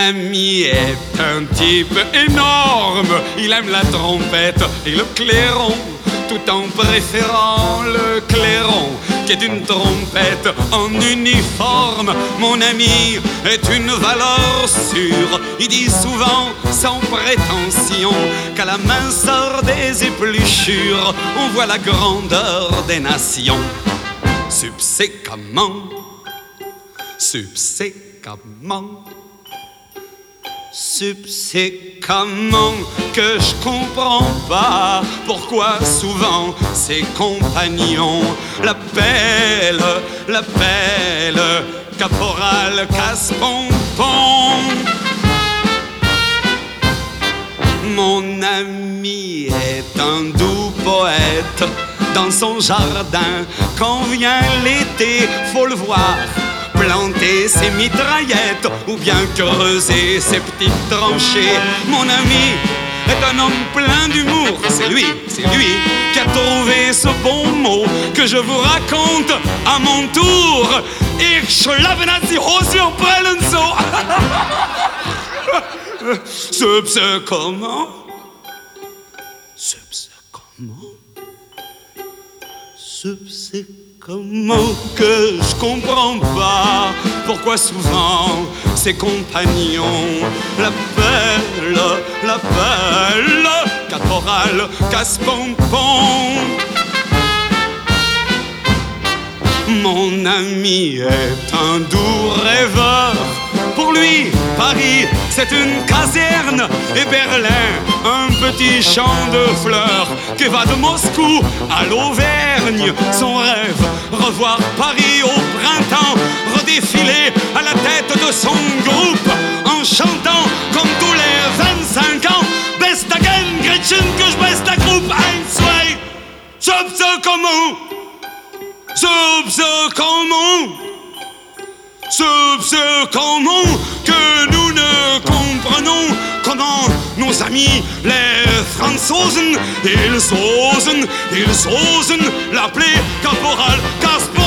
ami est un type énorme. Il aime la trompette et le clairon, tout en préférant le clairon, qui est une trompette en uniforme. Mon ami est une valeur sûre. Il dit souvent, sans prétention, qu'à la minceur des épluchures, on voit la grandeur des nations. Subséquemment, que je comprends pas pourquoi souvent ses compagnons l'appellent caporal casse-pompon. Mon ami est un doux poète. Dans son jardin, quand vient l'été, faut le voir planter ses mitraillettes ou bien creuser ses petites tranchées. Mon ami est un homme plein d'humour. C'est lui qui a trouvé ce bon mot que je vous raconte à mon tour. Ich schlafe die Hose en prellen so. Comment que je comprends pas pourquoi souvent ses compagnons l'appellent caporal casse-pompon. Mon ami est un doux rêveur. Pour lui, Paris, c'est une caserne et Berlin, un petit champ de fleurs qui va de Moscou à l'Auvergne. Son rêve, revoir Paris au printemps, redéfiler à la tête de son groupe en chantant comme tous les 25 ans. Best again, Gretchen, que je baisse la groupe. Ein, zwei, comment que nous ne comprenons comment nos amis les Franzosen, ils osen l'appeler caporal Casper.